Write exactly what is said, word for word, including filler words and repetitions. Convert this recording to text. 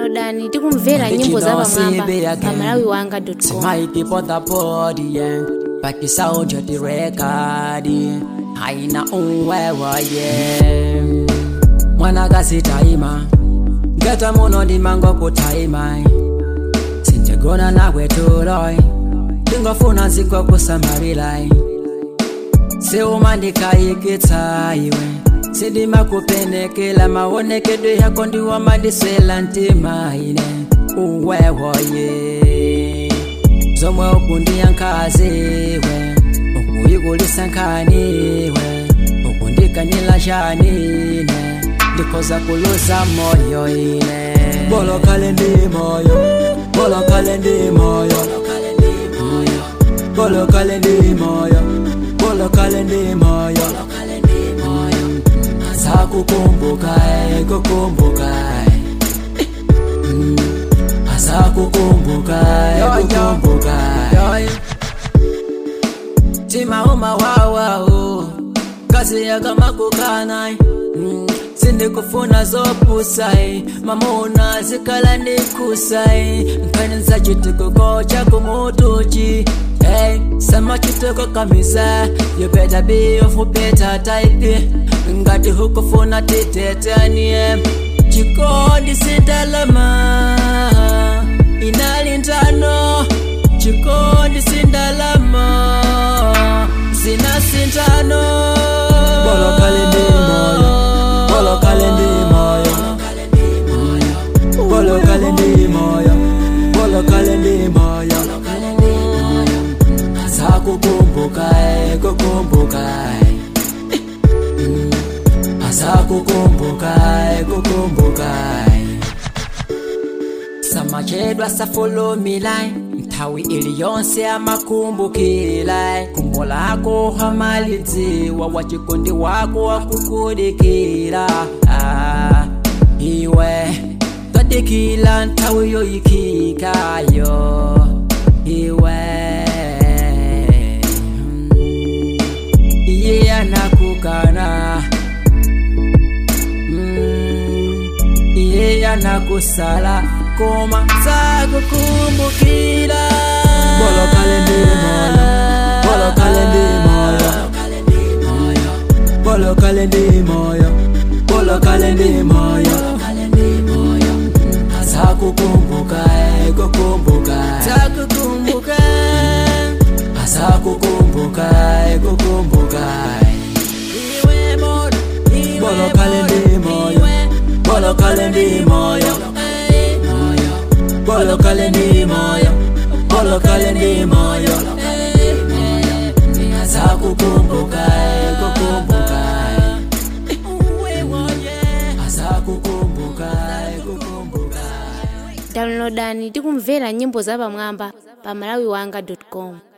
Downloadani tikumvera nyimbo za pamwamba pa malawi wanga dot com. My people the body and back is out the record. Haina unwewa ye mwana gasi taima geta mono di mango kutaima sintegona na wetuloi tingofuna ziko kusamarila se umandika ikita iwe sidima kupenekela maonekedo yako ndiwa madisela ntima ine uwewo ye zomwe ukundi yankaziwe ukuyigulisa nkaniwe ukundika nilashanine ndikoza kuluza moyo ine bolo kalendi moyo bolo kalendi moyo bolo kalendi moyo bolo kalendi moyo asakukumbuka kukumbuka asakukumbuka kukumbuka tima uma wawa o kasi ya kama kukana mm. Sindi kufuna zopusai mamona zikala nikusai nkani za chitiko kocha kumutuchi hey sama chitiko kamisa you better be of better type ngati hukufuna titetanie chikondi sindalama inalintano chikondi sindalama sina sintano bolo kalendi moyo bolo kalendi moyo bolo kalendi moyo bolo kalendi moyo asakukumbuka kukumbuka asakukumbuka kukumbuka samachedwa sa follow me line tawi ili yonse amakumbukila kumbo lako hamaliziwa wachikondi wako wakukudikila ah, iwe kadikila ntawi yoyikikayo iwe iye anakukana mm, iye anakusala koma sakukumbukila bolo kalendi moyo bolo kalendi moyo bolo kalendi moyo bolo kalendi moyo sakukumbuka kukumbuka sakukumbuka sakukumbuka kukumbuka iwe moyo bolo kalendi moyo bolo kalendi moyo bolo kalendi moyo bolo kalendi moyo asakukumbuka kukumbuka asakukumbuka kukumbuka Downloadani tikumvera nyimbo za pamwamba pa malawi wanga dot com.